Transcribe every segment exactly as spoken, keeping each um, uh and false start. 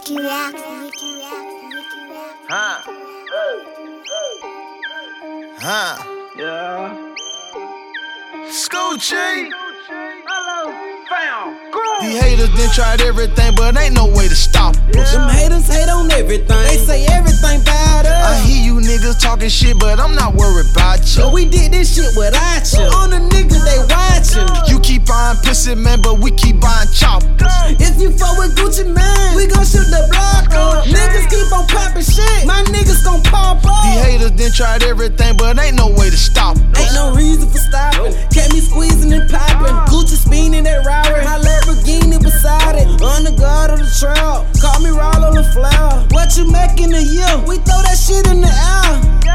Nicky Rack, Nicky Rack, Nicky Rack. Huh? Huh? Yeah. Scoochie. Hello, fam. These haters done tried everything, but ain't no way to stop us. Them haters hate on everything. They say everything about us. I hear you niggas talking shit, but I'm not worried about you. But we did this shit without you. On the niggas they watching. You keep buying pussy, man, but we keep buying choppers. If you fuck with Gucci man, we gon' shoot the block up. Niggas keep on popping shit, my niggas gon' pop up. These haters done tried everything, but ain't no way to stop us. Ain't no reason for stopping. Kept me squeezing and popping. Gucci spinning that Rari, my Lamborghini beside it. On the guard of the trail, call me roll on the floor. What you make in a year? We throw that shit in the air.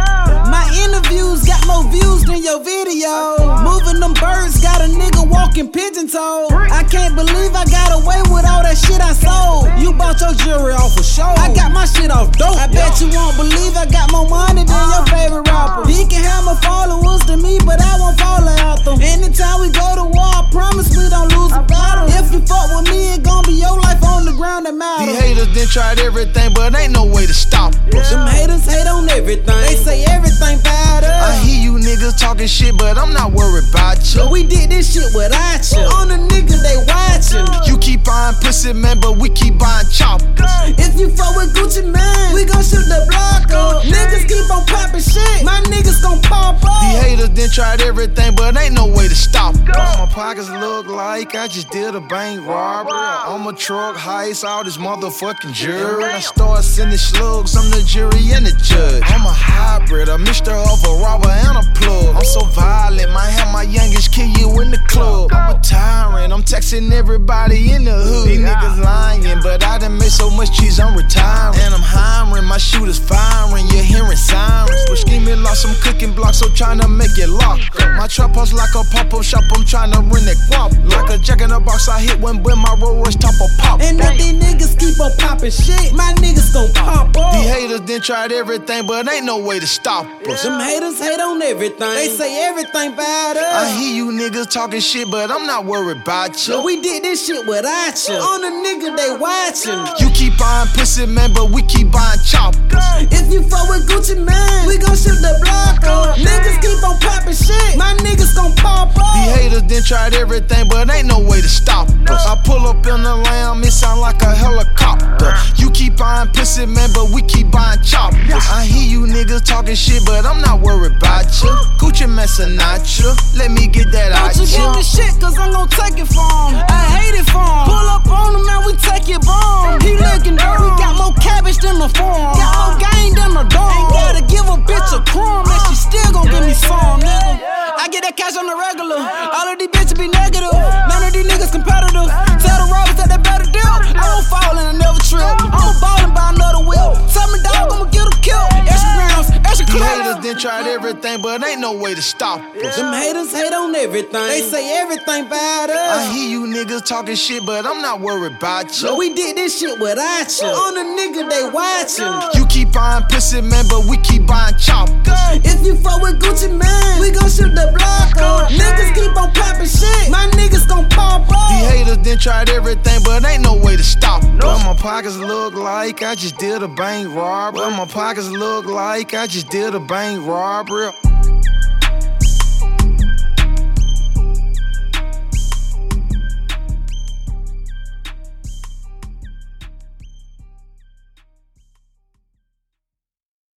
My interviews got more views than your video. Moving them birds, got a nigga walking pigeon toed. I can't believe I got away with all that shit I sold. You bought your jewelry off a show. I got my shit off dope. I bet you won't believe I got more money than your favorite rapper. He can have more followers than me, but I won't follow out them. Anytime we go to war, I promise we don't lose a battle. If you fuck with me, it gon' be your life on the ground that matters. These haters done tried everything, but ain't no way to stop us. Them haters hate on everything. They say everything about us. I hear you niggas talking shit, but I'm not worried about you. But we did this shit without you. On the niggas they watching. You keep buying pussy, man, but we keep buying choppers. If you fuck with Gucci man, we gon' shoot the block up. Niggas keep on popping shit, my niggas gon' pop up. These haters done tried everything, but ain't no way to stop us. My pockets look like I just did a bank robbery. On my truck heist, all this motherfucking jewelry. I start sending slugs, I'm the jury and the judge. I'm a hybrid, a mixture of a robber and a plug. I'm so violent, might have my youngest kill you in the club. I'm a tyrant, I'm texting everybody in the hood. These niggas lying, but I done made so much cheese, I'm retiring. And I'm hiring, my shooters firing, you're hearing sirens. But scheming lost some cooking blocks, so tryna make it lock. My trap house like a pop-up shop, I'm tryna run that guap. Like a jack in the box, I hit one when my Rolls Royce top of pop. And if these niggas keep on popping shit, my niggas gon' pop up. These haters done tried everything, but ain't no way to stop us. Them haters hate on everything. They say everything about us. I hear you niggas talking shit, but I'm not worried about you. But we did this shit without you. On the nigga they watching. You keep buying pussy, man, but we keep buying choppers. If you fuck with Gucci man, we gon' shoot the block up. Niggas keep on popping shit, my niggas gon' pop up. These haters done tried everything, but ain't no way to stop us. I pull up in the lamb, it sound like a helicopter. You keep buying pussy, man, but we keep buying choppers. I hear you niggas talking shit, but I'm not worried about you. Gucci man Sinatra, let me get that out Don't you you. give me shit, cause I'm gon' take it from him. I hate it from him. Pull up on him, man, we take it bomb. He looking dirty, got more cabbage than the farm. Got more game than the dog. Ain't gotta give a bitch a crumb, and she still gon' give me some, nigga. I get that cash on the regular. All of these bitches be negative. None of these niggas competitive. Tell the robbers that they better deal. I won't fall and I never trip. I'ma ball and buy another whip. Tell me dog, I'ma get him killed. Extra grams, extra These clips. haters done tried everything, but ain't no way to stop us. Them haters hate on everything. They say everything about us. I hear you niggas talking shit, but I'm not worried about you. But we did this shit without you. On the nigga they watching. You keep buying pussy, man, but we keep buying choppers. If you fuck with Gucci man, we gon' shoot the block up. Niggas keep on popping shit, my niggas gon' pop up. These haters done tried everything, but ain't no way to stop us. Well, my pockets look like I just did a bank robbery. Well, my pockets look like I just did a bank robbery.